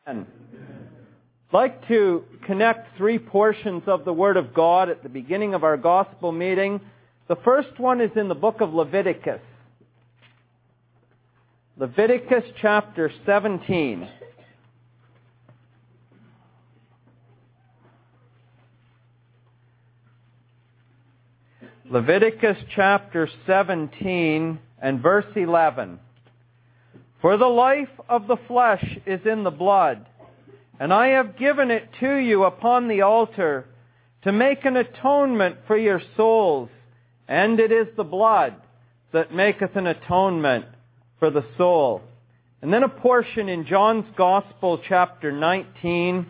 I'd like to connect three portions of the Word of God at the beginning of our gospel meeting. The first one is in the book of Leviticus. Leviticus chapter 17. Leviticus chapter 17 and verse 11. For the life of the flesh is in the blood, and I have given it to you upon the altar to make an atonement for your souls, and it is the blood that maketh an atonement for the soul. And then a portion in John's Gospel, chapter 19.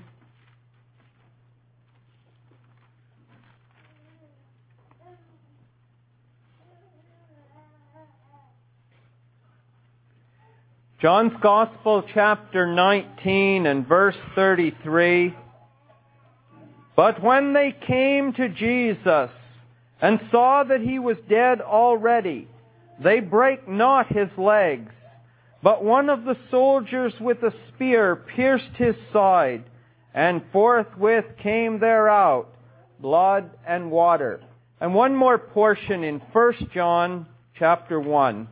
John's Gospel, chapter 19 and verse 33. But when they came to Jesus and saw that he was dead already, they brake not his legs, but one of the soldiers with a spear pierced his side, and forthwith came there out blood and water. And one more portion in 1 John chapter 1.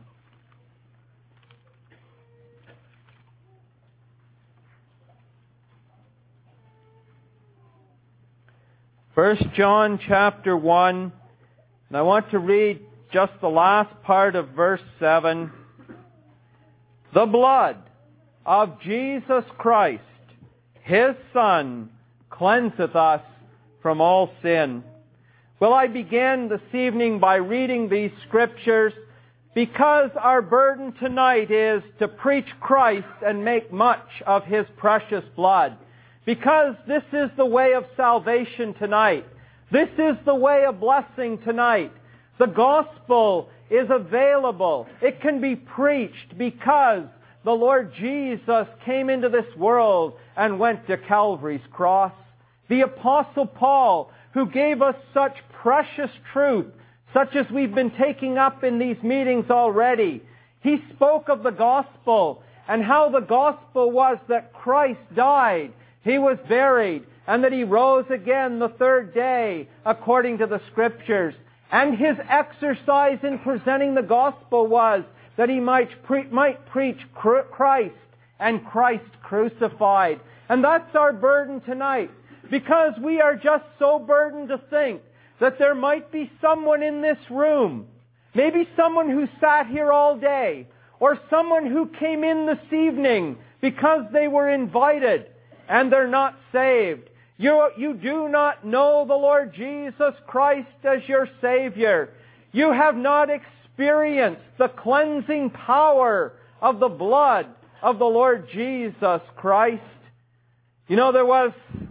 1 John chapter 1, and I want to read just the last part of verse 7. The blood of Jesus Christ, His Son, cleanseth us from all sin. Well, I began this evening by reading these scriptures because our burden tonight is to preach Christ and make much of His precious blood. Because this is the way of salvation tonight. This is the way of blessing tonight. The gospel is available. It can be preached because the Lord Jesus came into this world and went to Calvary's cross. The Apostle Paul, who gave us such precious truth, such as we've been taking up in these meetings already, he spoke of the gospel and how the gospel was that Christ died, He was buried, and that He rose again the third day, according to the Scriptures. And His exercise in presenting the gospel was that He might preach Christ and Christ crucified. And that's our burden tonight, because we are just so burdened to think that there might be someone in this room, maybe someone who sat here all day, or someone who came in this evening because they were invited, and they're not saved. You do not know the Lord Jesus Christ as your Savior. You have not experienced the cleansing power of the blood of the Lord Jesus Christ. You know, there was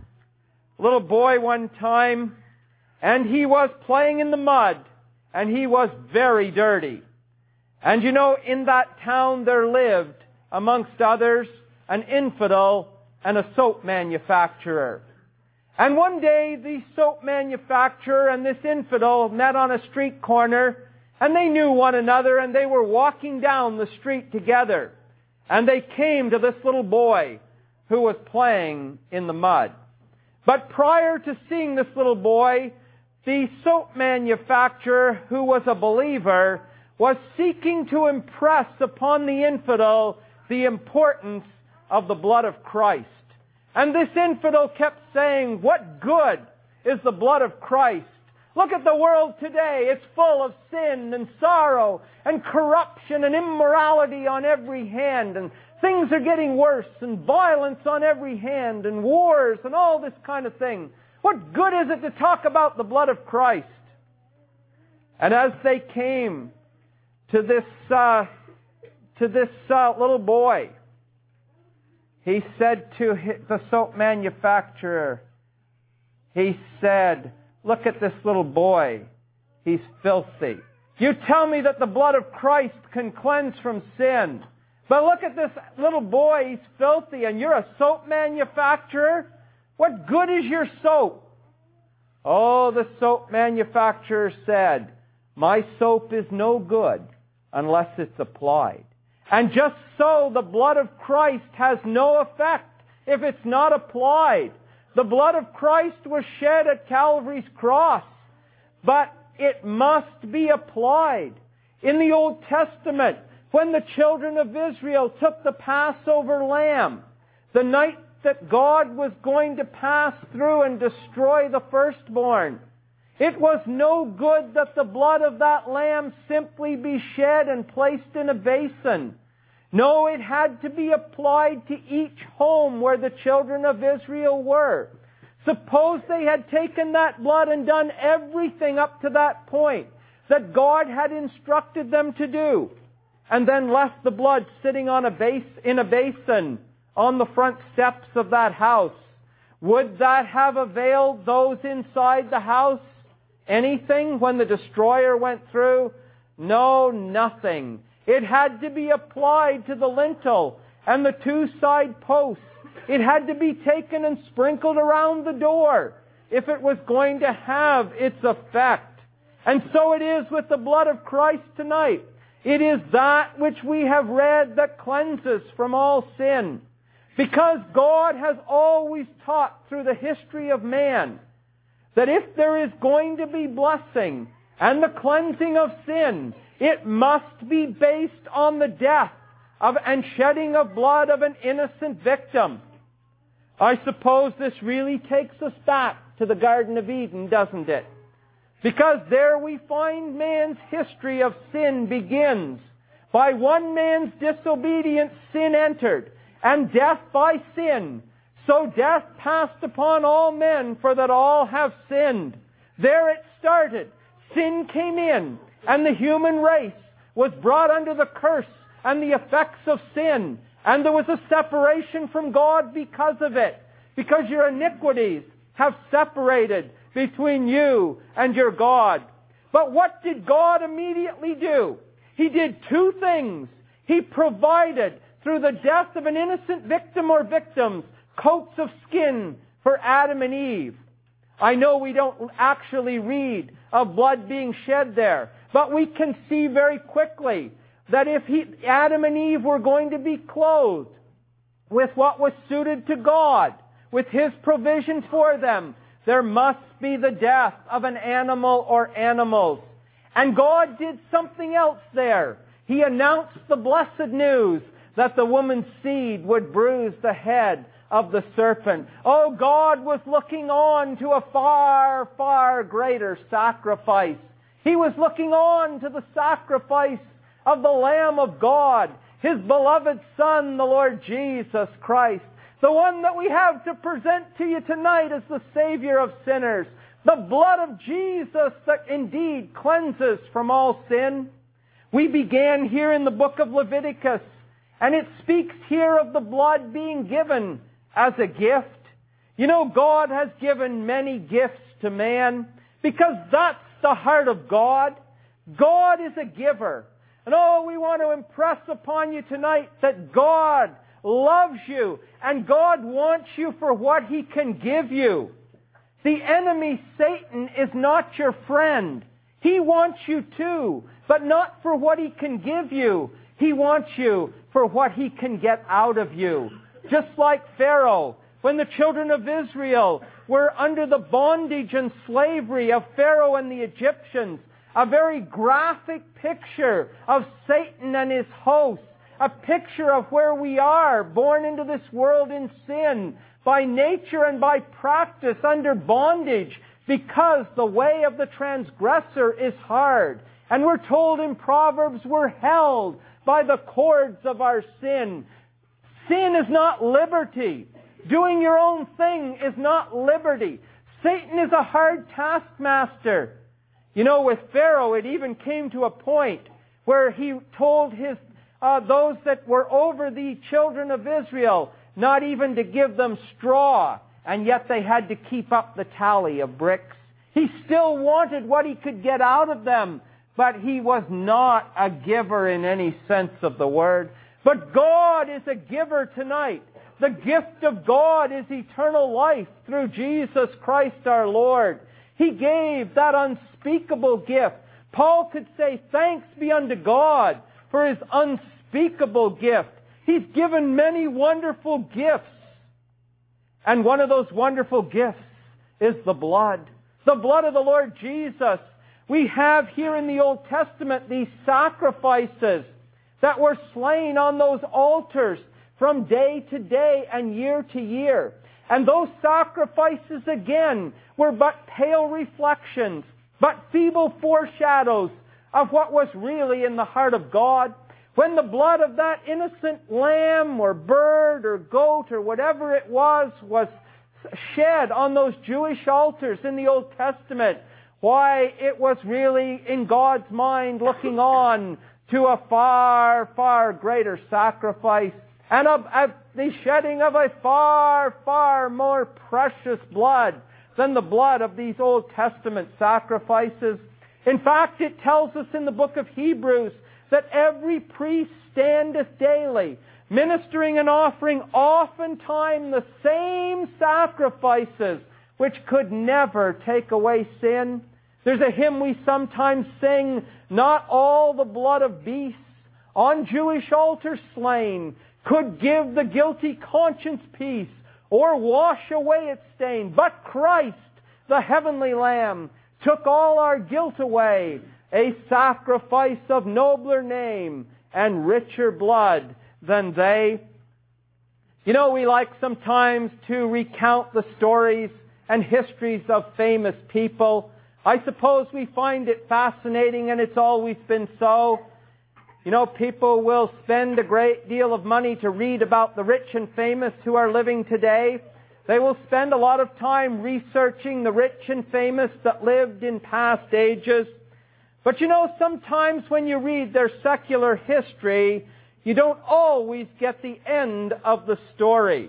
a little boy one time, and he was playing in the mud, and he was very dirty. And you know, in that town there lived, amongst others, an infidel and a soap manufacturer. And one day, the soap manufacturer and this infidel met on a street corner, and they knew one another, and they were walking down the street together. And they came to this little boy who was playing in the mud. But prior to seeing this little boy, the soap manufacturer, who was a believer, was seeking to impress upon the infidel the importance of the blood of Christ. And this infidel kept saying, what good is the blood of Christ? Look at the world today. It's full of sin and sorrow and corruption and immorality on every hand. And things are getting worse, and violence on every hand, and wars and all this kind of thing. What good is it to talk about the blood of Christ? And as they came to this little boy, he said to the soap manufacturer, he said, look at this little boy. He's filthy. You tell me that the blood of Christ can cleanse from sin. But look at this little boy. He's filthy, and you're a soap manufacturer? What good is your soap? Oh, the soap manufacturer said, my soap is no good unless it's applied. And just so, the blood of Christ has no effect if it's not applied. The blood of Christ was shed at Calvary's cross, but it must be applied. In the Old Testament, when the children of Israel took the Passover lamb, the night that God was going to pass through and destroy the firstborn, it was no good that the blood of that lamb simply be shed and placed in a basin. No, it had to be applied to each home where the children of Israel were. Suppose they had taken that blood and done everything up to that point that God had instructed them to do, and then left the blood sitting in a basin on the front steps of that house. Would that have availed those inside the house anything when the destroyer went through? No, nothing. It had to be applied to the lintel and the two side posts. It had to be taken and sprinkled around the door if it was going to have its effect. And so it is with the blood of Christ tonight. It is that which we have read that cleanses from all sin. Because God has always taught through the history of man that if there is going to be blessing and the cleansing of sin, it must be based on the death and shedding of blood of an innocent victim. I suppose this really takes us back to the Garden of Eden, doesn't it? Because there we find man's history of sin begins. By one man's disobedience, sin entered, and death by sin. So death passed upon all men, for that all have sinned. There it started. Sin came in, and the human race was brought under the curse and the effects of sin. And there was a separation from God because of it. Because your iniquities have separated between you and your God. But what did God immediately do? He did two things. He provided, through the death of an innocent victim or victims, coats of skin for Adam and Eve. I know we don't actually read of blood being shed there, but we can see very quickly that if Adam and Eve were going to be clothed with what was suited to God, with His provision for them, there must be the death of an animal or animals. And God did something else there. He announced the blessed news that the woman's seed would bruise the head of the serpent. Oh, God was looking on to a far, far greater sacrifice. He was looking on to the sacrifice of the Lamb of God, His beloved Son, the Lord Jesus Christ. The one that we have to present to you tonight as the Savior of sinners. The blood of Jesus that indeed cleanses from all sin. We began here in the book of Leviticus, and it speaks here of the blood being given as a gift. You know, God has given many gifts to man because that's the heart of God. God is a giver. And we want to impress upon you tonight that God loves you and God wants you for what He can give you. The enemy, Satan, is not your friend. He wants you too, but not for what he can give you. He wants you for what he can get out of you. Just like Pharaoh, when the children of Israel were under the bondage and slavery of Pharaoh and the Egyptians, a very graphic picture of Satan and his hosts, a picture of where we are, born into this world in sin, by nature and by practice under bondage, because the way of the transgressor is hard. And we're told in Proverbs we're held by the cords of our sin. Sin is not liberty. Doing your own thing is not liberty. Satan is a hard taskmaster. You know, with Pharaoh, it even came to a point where he told those that were over the children of Israel not even to give them straw, and yet they had to keep up the tally of bricks. He still wanted what he could get out of them, but he was not a giver in any sense of the word. But God is a giver tonight. The gift of God is eternal life through Jesus Christ our Lord. He gave that unspeakable gift. Paul could say, thanks be unto God for His unspeakable gift. He's given many wonderful gifts. And one of those wonderful gifts is the blood. The blood of the Lord Jesus. We have here in the Old Testament these sacrifices that were slain on those altars from day to day and year to year. And those sacrifices again were but pale reflections, but feeble foreshadows of what was really in the heart of God. When the blood of that innocent lamb or bird or goat or whatever it was shed on those Jewish altars in the Old Testament, why, it was really in God's mind looking on to a far, far greater sacrifice and the shedding of a far, far more precious blood than the blood of these Old Testament sacrifices. In fact, it tells us in the book of Hebrews that every priest standeth daily, ministering and offering oftentimes the same sacrifices which could never take away sin. There's a hymn we sometimes sing, not all the blood of beasts on Jewish altars slain could give the guilty conscience peace or wash away its stain, but Christ, the heavenly Lamb, took all our guilt away, a sacrifice of nobler name and richer blood than they. You know, we like sometimes to recount the stories and histories of famous people. I suppose we find it fascinating, and it's always been so. You know, people will spend a great deal of money to read about the rich and famous who are living today. They will spend a lot of time researching the rich and famous that lived in past ages. But you know, sometimes when you read their secular history, you don't always get the end of the story.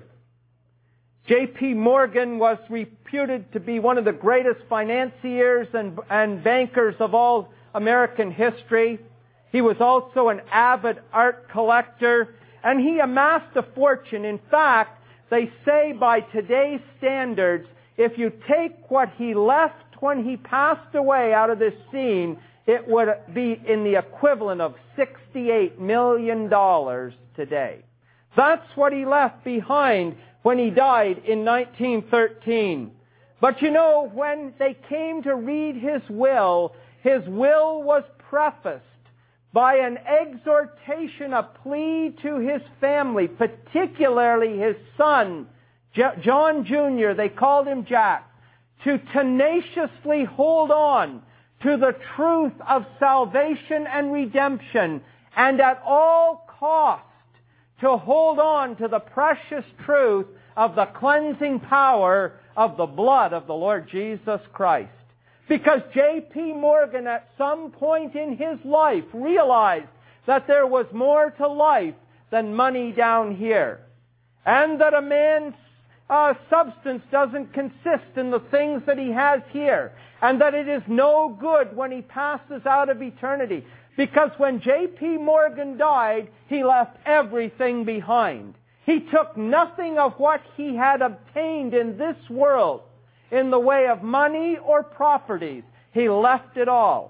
J.P. Morgan was reputed to be one of the greatest financiers and bankers of all American history. He was also an avid art collector, and he amassed a fortune. In fact, they say by today's standards, if you take what he left when he passed away out of this scene, it would be in the equivalent of $68 million today. That's what he left behind when he died in 1913. But you know, when they came to read his will was prefaced by an exhortation, a plea to his family, particularly his son, John Jr., they called him Jack, to tenaciously hold on to the truth of salvation and redemption, and at all cost to hold on to the precious truth of the cleansing power of the blood of the Lord Jesus Christ. Because J.P. Morgan at some point in his life realized that there was more to life than money down here. And that a man's substance doesn't consist in the things that he has here. And that it is no good when he passes out of eternity. Because when J.P. Morgan died, he left everything behind. He took nothing of what he had obtained in this world in the way of money or properties. He left it all.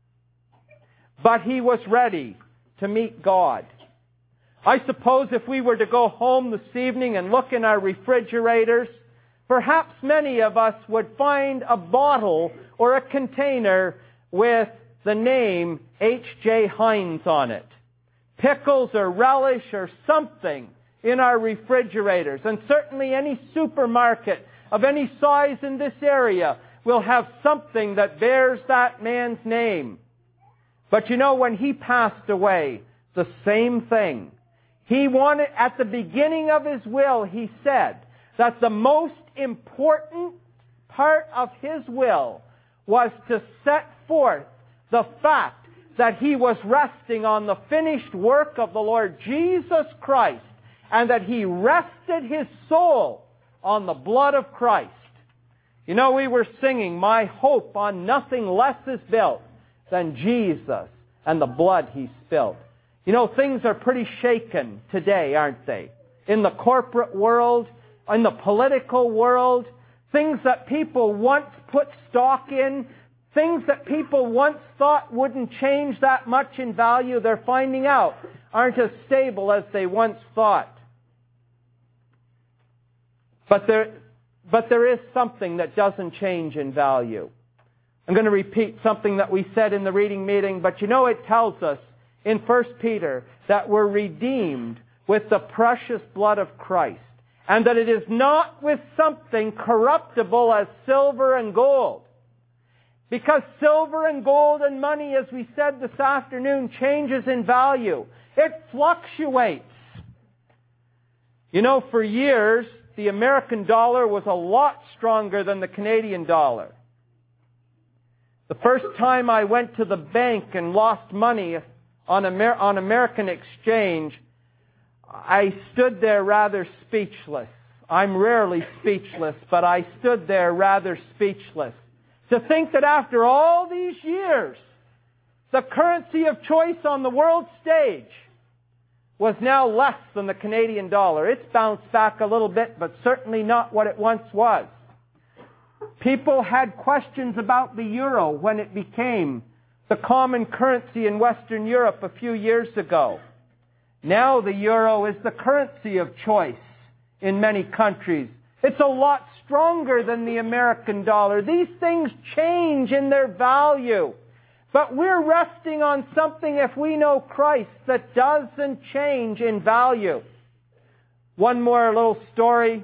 But he was ready to meet God. I suppose if we were to go home this evening and look in our refrigerators, perhaps many of us would find a bottle or a container with the name H.J. Heinz on it. Pickles or relish or something in our refrigerators. And certainly any supermarket of any size in this area will have something that bears that man's name. But you know, when he passed away, the same thing. He wanted, at the beginning of his will, he said that the most important part of his will was to set forth the fact that he was resting on the finished work of the Lord Jesus Christ, and that he rested his soul on the blood of Christ. You know, we were singing, "My hope on nothing less is built than Jesus and the blood He spilt." You know, things are pretty shaken today, aren't they? In the corporate world, in the political world, things that people once put stock in, things that people once thought wouldn't change that much in value, they're finding out aren't as stable as they once thought. But there is something that doesn't change in value. I'm going to repeat something that we said in the reading meeting, but it tells us in 1 Peter that we're redeemed with the precious blood of Christ, and that it is not with something corruptible as silver and gold. Because silver and gold and money, as we said this afternoon, changes in value. It fluctuates. For years, the American dollar was a lot stronger than the Canadian dollar. The first time I went to the bank and lost money on American exchange, I stood there rather speechless. I'm rarely speechless, but I stood there rather speechless. To think that after all these years, the currency of choice on the world stage was now less than the Canadian dollar. It's bounced back a little bit, but certainly not what it once was. People had questions about the euro when it became the common currency in Western Europe a few years ago. Now the euro is the currency of choice in many countries. It's a lot stronger than the American dollar. These things change in their value. But we're resting on something, if we know Christ, that doesn't change in value. One more little story.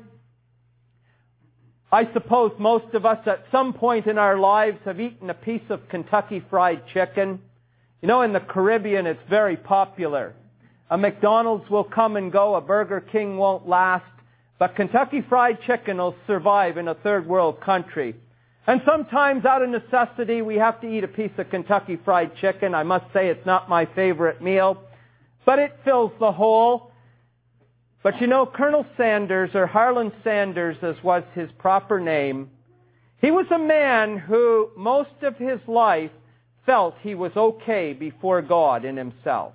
I suppose most of us at some point in our lives have eaten a piece of Kentucky Fried Chicken. In the Caribbean it's very popular. A McDonald's will come and go, a Burger King won't last, but Kentucky Fried Chicken will survive in a third world country. And sometimes out of necessity we have to eat a piece of Kentucky Fried Chicken. I must say it's not my favorite meal, but it fills the hole. But Colonel Sanders, or Harlan Sanders as was his proper name, he was a man who most of his life felt he was okay before God in himself.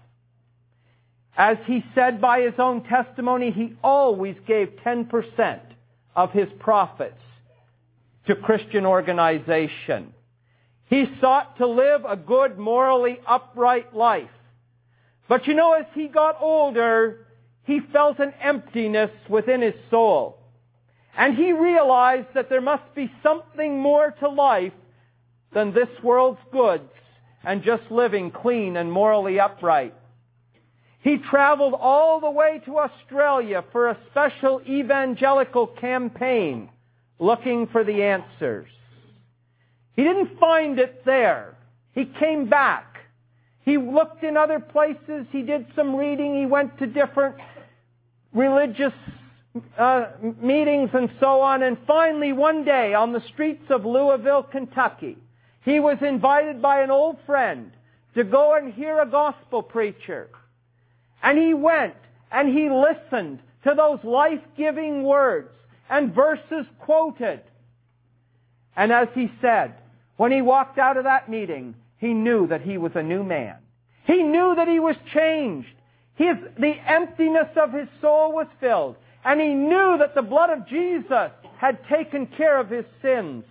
As he said by his own testimony, he always gave 10% of his profits to Christian organization. He sought to live a good, morally upright life. But as he got older, he felt an emptiness within his soul. And he realized that there must be something more to life than this world's goods and just living clean and morally upright. He traveled all the way to Australia for a special evangelical campaign looking for the answers. He didn't find it there. He came back. He looked in other places. He did some reading. He went to different religious meetings and so on. And finally, one day on the streets of Louisville, Kentucky, he was invited by an old friend to go and hear a gospel preacher. And he went and he listened to those life-giving words and verses quoted. And as he said, when he walked out of that meeting, he knew that he was a new man. He knew that he was changed. The emptiness of his soul was filled. And he knew that the blood of Jesus had taken care of his sins.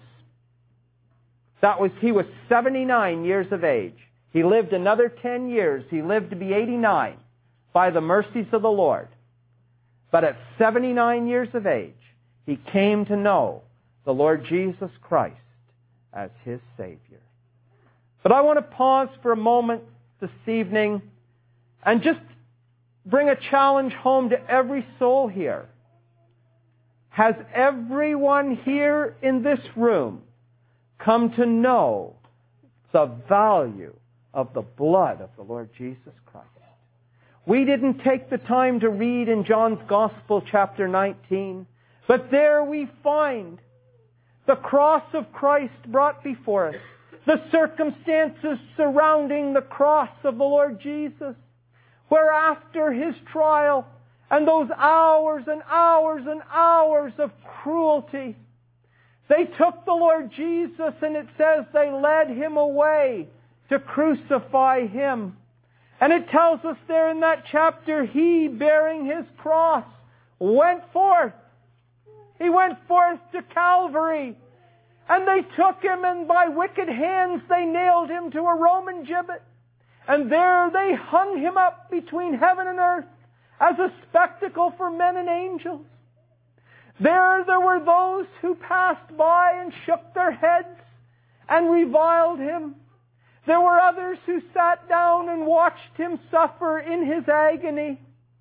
He was 79 years of age. He lived another 10 years. He lived to be 89 by the mercies of the Lord. But at 79 years of age, he came to know the Lord Jesus Christ as his Savior. But I want to pause for a moment this evening and just bring a challenge home to every soul here. Has everyone here in this room come to know the value of the blood of the Lord Jesus Christ? We didn't take the time to read in John's Gospel, chapter 19, but there we find the cross of Christ brought before us, the circumstances surrounding the cross of the Lord Jesus, where after his trial and those hours and hours and hours of cruelty, they took the Lord Jesus, and it says they led him away to crucify him. And it tells us there in that chapter, he, bearing his cross, went forth. He went forth to Calvary. And they took him, and by wicked hands they nailed him to a Roman gibbet. And there they hung him up between heaven and earth as a spectacle for men and angels. There were those who passed by and shook their heads and reviled him. There were others who sat down and watched him suffer in his agony.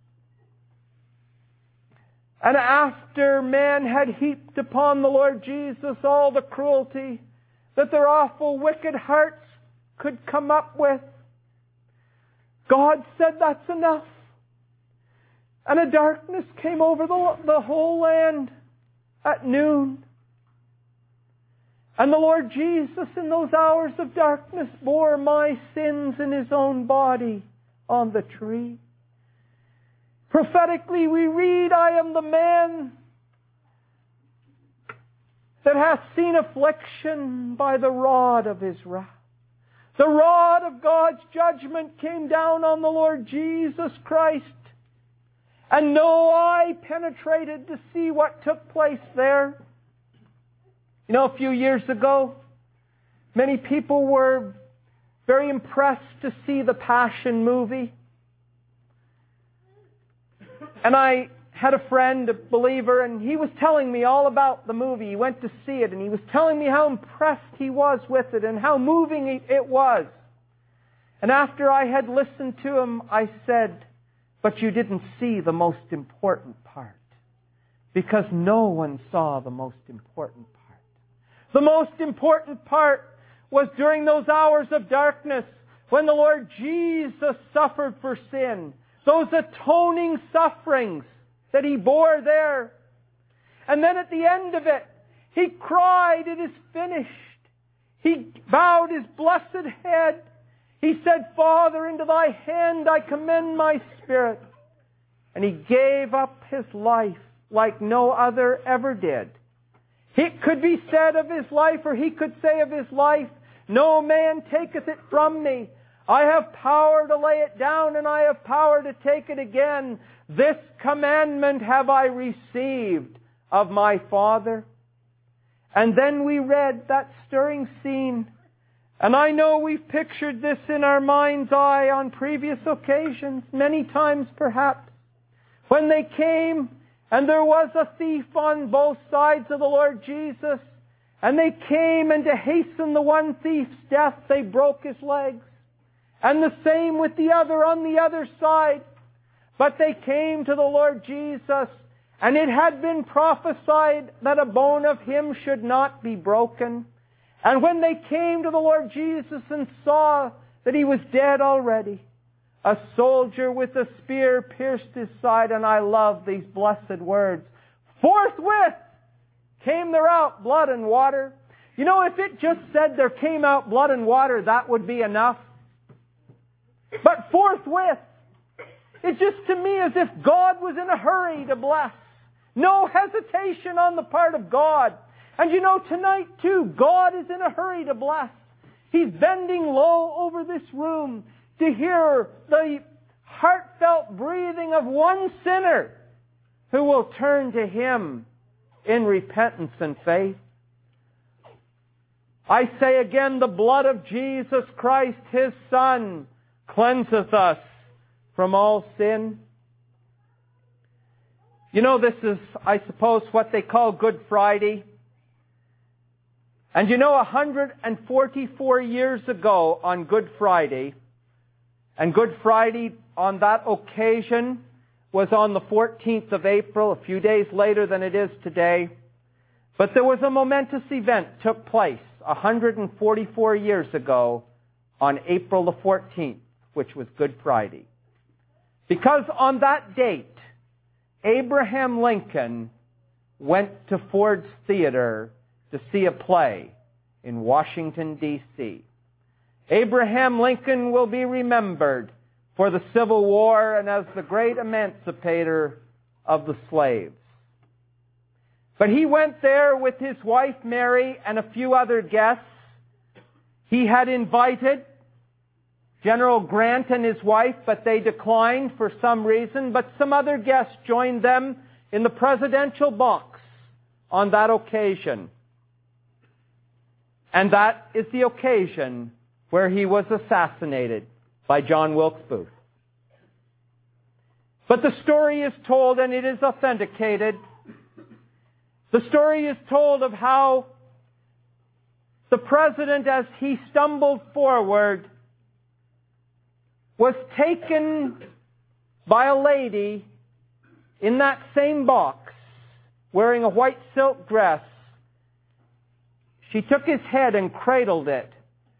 And after man had heaped upon the Lord Jesus all the cruelty that their awful, wicked hearts could come up with, God said, that's enough. And a darkness came over the whole land at noon. And the Lord Jesus, in those hours of darkness, bore my sins in His own body on the tree. Prophetically, we read, I am the man that hath seen affliction by the rod of His wrath. The rod of God's judgment came down on the Lord Jesus Christ. And no eye penetrated to see what took place there. You know, a few years ago, many people were very impressed to see the Passion movie. And I had a friend, a believer, and he was telling me all about the movie. He went to see it, and he was telling me how impressed he was with it and how moving it was. And after I had listened to him, I said, but you didn't see the most important part. Because no one saw the most important part. The most important part was during those hours of darkness when the Lord Jesus suffered for sin. Those atoning sufferings that He bore there. And then at the end of it, He cried, it is finished. He bowed His blessed head. He said, Father, into Thy hand I commend my spirit. And He gave up His life like no other ever did. It could be said of His life, or He could say of His life, no man taketh it from me. I have power to lay it down, and I have power to take it again. This commandment have I received of my Father. And then we read that stirring scene. And I know we've pictured this in our mind's eye on previous occasions, many times perhaps, when they came and there was a thief on both sides of the Lord Jesus, and they came, and to hasten the one thief's death, they broke his legs. And the same with the other on the other side. But they came to the Lord Jesus, and it had been prophesied that a bone of him should not be broken. And when they came to the Lord Jesus and saw that he was dead already, a soldier with a spear pierced his side, and I love these blessed words. Forthwith came there out blood and water. You know, if it just said there came out blood and water, that would be enough. But forthwith, it's just to me as if God was in a hurry to bless. No hesitation on the part of God. And you know, tonight too, God is in a hurry to bless. He's bending low over this room to hear the heartfelt breathing of one sinner who will turn to Him in repentance and faith. I say again, the blood of Jesus Christ, His Son, cleanseth us from all sin. You know, this is, I suppose, what they call Good Friday. And you know, 144 years ago on Good Friday, and Good Friday on that occasion was on the 14th of April, a few days later than it is today. But there was a momentous event took place 144 years ago on April the 14th, which was Good Friday. Because on that date, Abraham Lincoln went to Ford's Theater to see a play in Washington, D.C. Abraham Lincoln will be remembered for the Civil War and as the great emancipator of the slaves. But he went there with his wife Mary and a few other guests. He had invited General Grant and his wife, but they declined for some reason. But some other guests joined them in the presidential box on that occasion. And that is the occasion where he was assassinated by John Wilkes Booth. But the story is told and it is authenticated The story is told of how the President, as he stumbled forward, was taken by a lady in that same box, wearing a white silk dress. She took his head and cradled it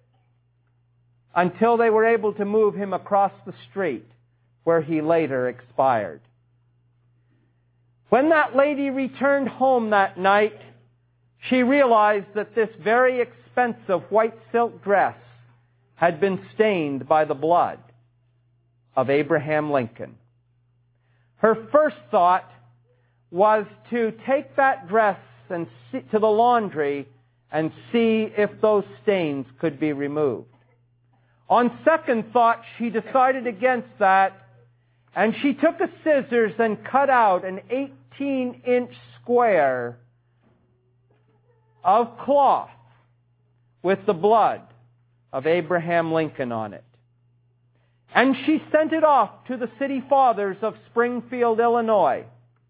until they were able to move him across the street, where he later expired. When that lady returned home that night, she realized that this very expensive white silk dress had been stained by the blood of Abraham Lincoln. Her first thought was to take that dress and to the laundry and see if those stains could be removed. On second thought, she decided against that, and she took a scissors and cut out an 18-inch square of cloth with the blood of Abraham Lincoln on it. And she sent it off to the city fathers of Springfield, Illinois.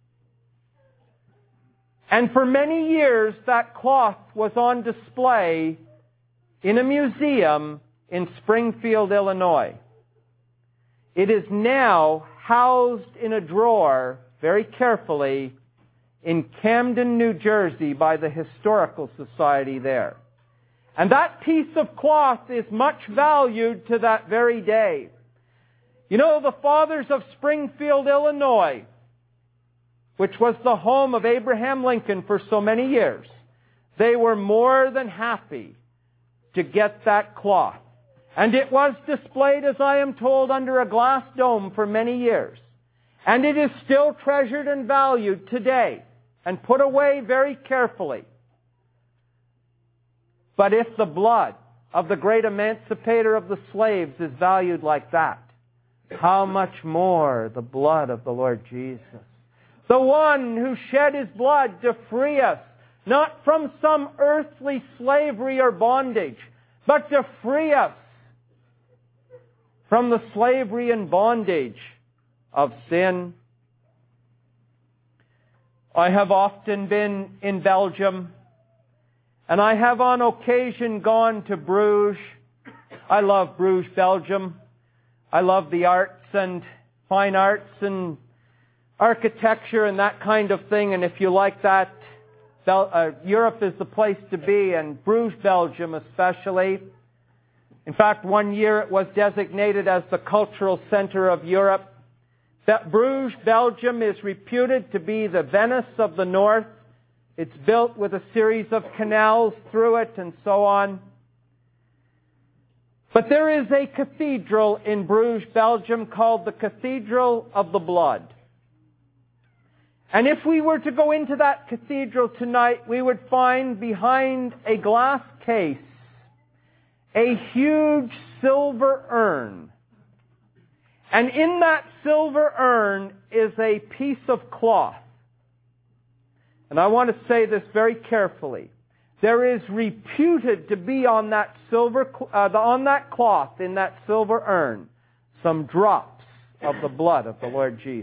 And for many years, that cloth was on display in a museum in Springfield, Illinois. It is now housed in a drawer, very carefully, in Camden, New Jersey, by the Historical Society there. And that piece of cloth is much valued to that very day. You know, the fathers of Springfield, Illinois, which was the home of Abraham Lincoln for so many years, they were more than happy to get that cloth. And it was displayed, as I am told, under a glass dome for many years. And it is still treasured and valued today and put away very carefully. But if the blood of the great emancipator of the slaves is valued like that, how much more the blood of the Lord Jesus? The one who shed His blood to free us, not from some earthly slavery or bondage, but to free us from the slavery and bondage of sin. I have often been in Belgium, and I have on occasion gone to Bruges. I love Bruges, Belgium. I love the arts and fine arts and architecture and that kind of thing. And if you like that, Europe is the place to be, and Bruges, Belgium especially. In fact, one year it was designated as the cultural center of Europe. That Bruges, Belgium is reputed to be the Venice of the North. It's built with a series of canals through it and so on. But there is a cathedral in Bruges, Belgium called the Cathedral of the Blood. And if we were to go into that cathedral tonight, we would find behind a glass case a huge silver urn. And in that silver urn is a piece of cloth. And I want to say this very carefully. There is reputed to be on that cloth, in that silver urn, some drops of the blood of the Lord Jesus.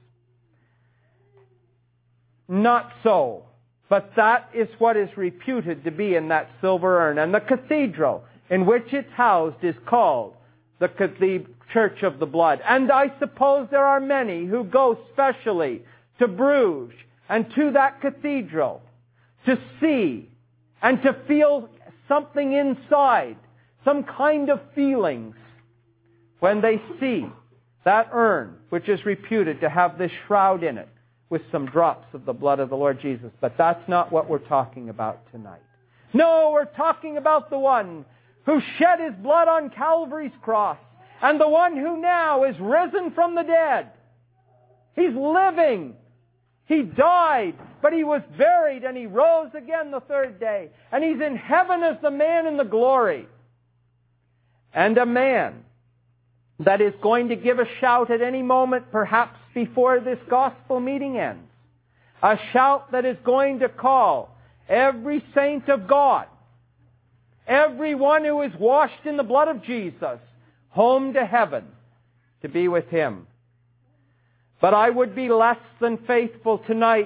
Not so, but that is what is reputed to be in that silver urn. And the cathedral in which it's housed is called the Church of the Blood. And I suppose there are many who go specially to Bruges and to that cathedral to see and to feel something inside, some kind of feelings, when they see that urn, which is reputed to have this shroud in it with some drops of the blood of the Lord Jesus. But that's not what we're talking about tonight. No, we're talking about the one who shed His blood on Calvary's cross, and the one who now is risen from the dead. He's living. He died, but He was buried, and He rose again the third day. And He's in heaven as the man in the glory. And a man that is going to give a shout at any moment, perhaps before this gospel meeting ends. A shout that is going to call every saint of God, everyone who is washed in the blood of Jesus, home to heaven to be with Him. But I would be less than faithful tonight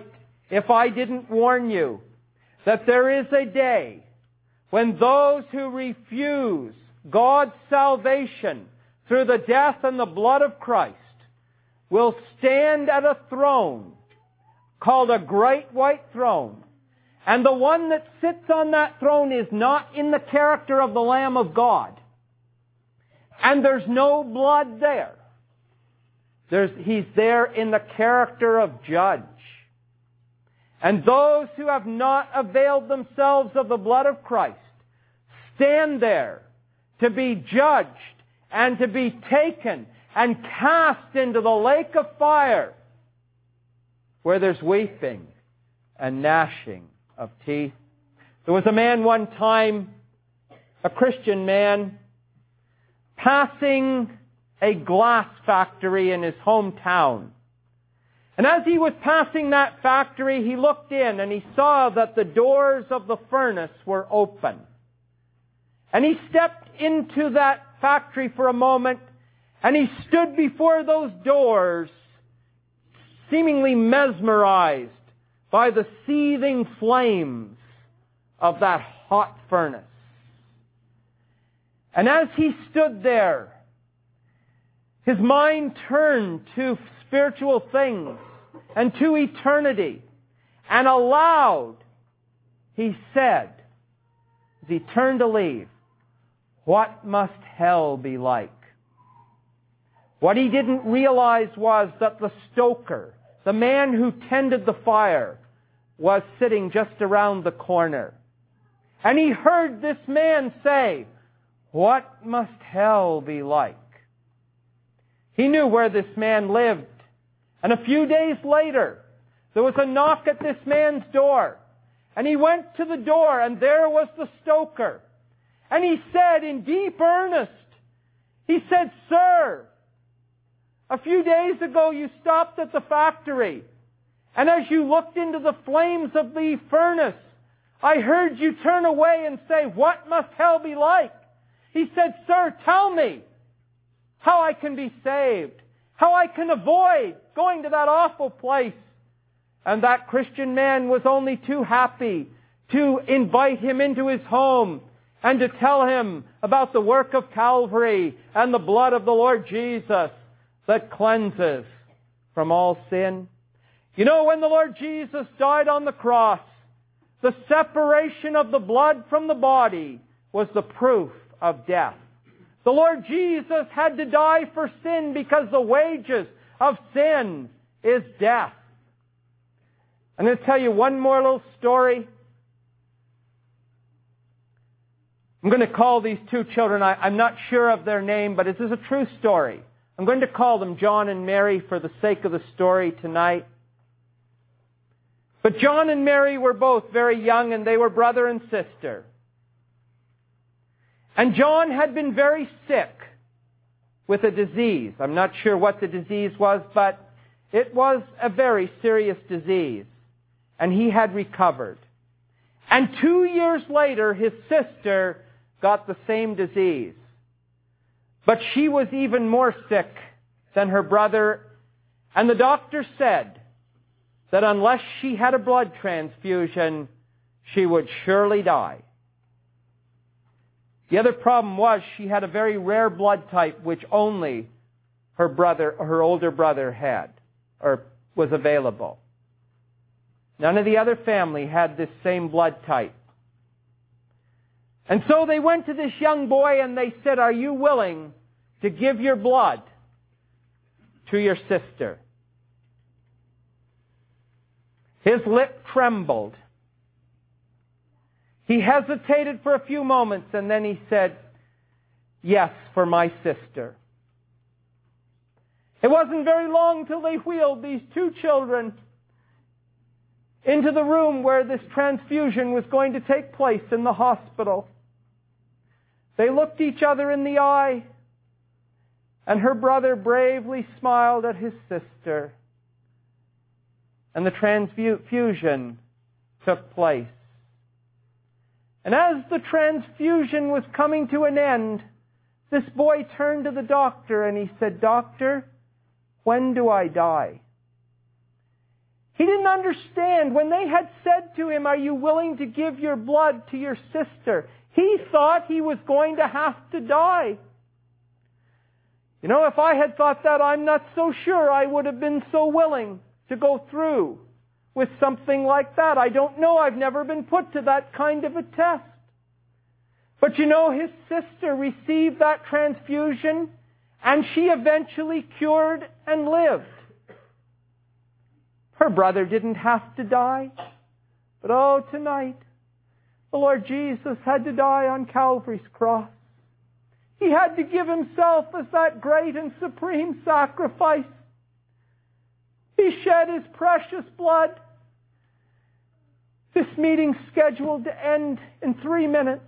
if I didn't warn you that there is a day when those who refuse God's salvation through the death and the blood of Christ will stand at a throne called a great white throne. And the one that sits on that throne is not in the character of the Lamb of God. And there's no blood there. He's there in the character of judge. And those who have not availed themselves of the blood of Christ stand there to be judged and to be taken and cast into the lake of fire where there's weeping and gnashing of teeth. There was a man one time, a Christian man, passing a glass factory in his hometown. And as he was passing that factory, he looked in and he saw that the doors of the furnace were open. And he stepped into that factory for a moment, and he stood before those doors, seemingly mesmerized by the seething flames of that hot furnace. And as he stood there, his mind turned to spiritual things and to eternity. And aloud, he said, as he turned to leave, "What must hell be like?" What he didn't realize was that the stoker, the man who tended the fire, was sitting just around the corner. And he heard this man say, "What must hell be like?" He knew where this man lived. And a few days later, there was a knock at this man's door. And he went to the door, and there was the stoker. And he said in deep earnest, he said, "Sir, a few days ago you stopped at the factory. And as you looked into the flames of the furnace, I heard you turn away and say, 'What must hell be like?' He said, 'Sir, tell me how I can be saved, how I can avoid going to that awful place.' And that Christian man was only too happy to invite him into his home and to tell him about the work of Calvary and the blood of the Lord Jesus that cleanses from all sin. You know, when the Lord Jesus died on the cross, the separation of the blood from the body was the proof of death. The Lord Jesus had to die for sin because the wages of sin is death. I'm going to tell you one more little story. I'm going to call these two children, I'm not sure of their name, but it is a true story. I'm going to call them John and Mary for the sake of the story tonight. But John and Mary were both very young, and they were brother and sister. And John had been very sick with a disease. I'm not sure what the disease was, but it was a very serious disease. And he had recovered. And 2 years later, his sister got the same disease. But she was even more sick than her brother. And the doctor said that unless she had a blood transfusion, she would surely die. The other problem was she had a very rare blood type which only her older brother had, or was available. None of the other family had this same blood type. And so they went to this young boy and they said, "Are you willing to give your blood to your sister?" His lip trembled. He hesitated for a few moments and then he said, "Yes, for my sister." It wasn't very long till they wheeled these two children into the room where this transfusion was going to take place in the hospital. They looked each other in the eye, and her brother bravely smiled at his sister, and the transfusion took place. And as the transfusion was coming to an end, this boy turned to the doctor and he said, "Doctor, when do I die?" He didn't understand when they had said to him, "Are you willing to give your blood to your sister?" He thought he was going to have to die. You know, if I had thought that, I'm not so sure I would have been so willing to go through with something like that. I don't know. I've never been put to that kind of a test. But you know, his sister received that transfusion, and she eventually cured and lived. Her brother didn't have to die. But oh, tonight, the Lord Jesus had to die on Calvary's cross. He had to give himself as that great and supreme sacrifice. He shed his precious blood. This meeting's scheduled to end in 3 minutes.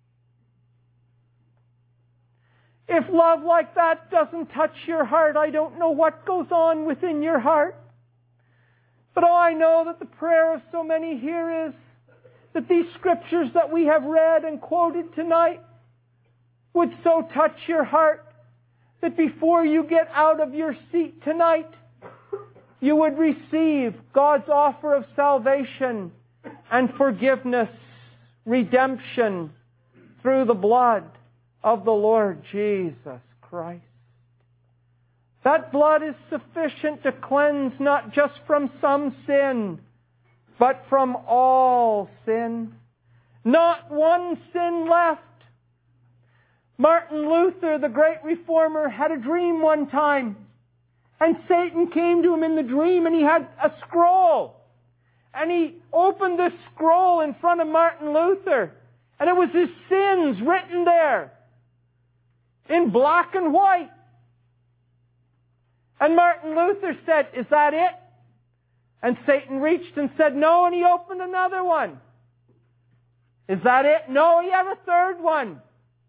If love like that doesn't touch your heart, I don't know what goes on within your heart. But oh, I know that the prayer of so many here is that these scriptures that we have read and quoted tonight would so touch your heart that before you get out of your seat tonight, you would receive God's offer of salvation and forgiveness, redemption through the blood of the Lord Jesus Christ. That blood is sufficient to cleanse not just from some sin, but from all sin. Not one sin left. Martin Luther, the great reformer, had a dream one time. And Satan came to him in the dream, and he had a scroll. And he opened this scroll in front of Martin Luther. And it was his sins written there in black and white. And Martin Luther said, "Is that it?" And Satan reached and said, "No," and he opened another one. "Is that it?" "No," he had a third one.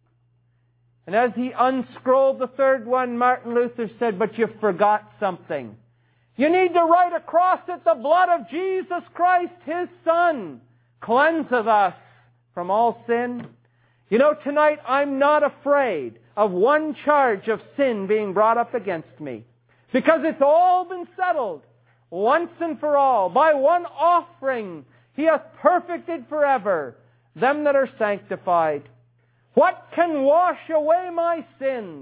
And as he unscrolled the third one, Martin Luther said, "But you forgot something. You need to write across it, the blood of Jesus Christ, His Son, cleanseth us from all sin." You know, tonight I'm not afraid of one charge of sin being brought up against me, because it's all been settled once and for all. By one offering He hath perfected forever them that are sanctified. What can wash away my sins?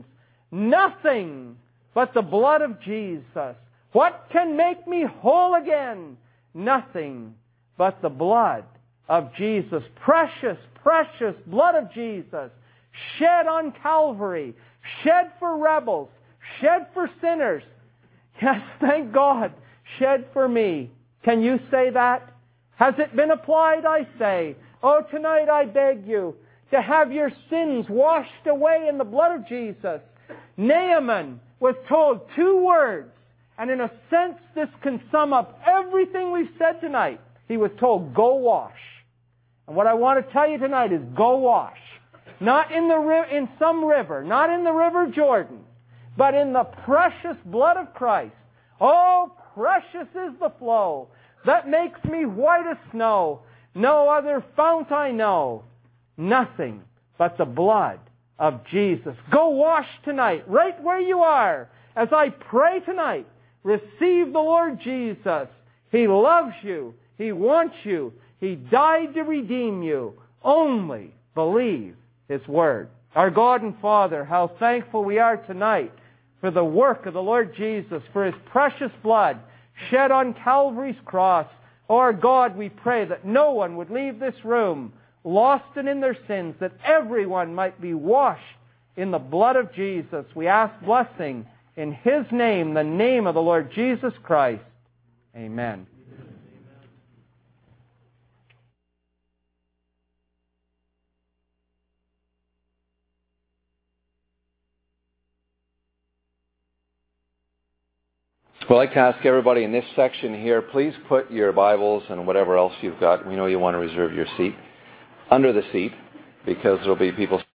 Nothing but the blood of Jesus. What can make me whole again? Nothing but the blood of Jesus. Precious, precious blood of Jesus, shed on Calvary, shed for rebels, shed for sinners. Yes, thank God, shed for me. Can you say that? Has it been applied, I say? Oh, tonight I beg you to have your sins washed away in the blood of Jesus. Naaman was told 2 words, and in a sense this can sum up everything we've said tonight. He was told, "Go wash." And what I want to tell you tonight is, go wash. Not in some river, not in the River Jordan, but in the precious blood of Christ. Oh, precious is the flow that makes me white as snow. No other fount I know. Nothing but the blood of Jesus. Go wash tonight, right where you are. As I pray tonight, receive the Lord Jesus. He loves you. He wants you. He died to redeem you. Only believe His Word. Our God and Father, how thankful we are tonight for the work of the Lord Jesus, for His precious blood shed on Calvary's cross. Oh, our God, we pray that no one would leave this room lost and in their sins, that everyone might be washed in the blood of Jesus. We ask blessing in His name, the name of the Lord Jesus Christ. Amen. Well, I'd like to ask everybody in this section here, please put your Bibles and whatever else you've got. We know you want to reserve your seat under the seat, because there will be people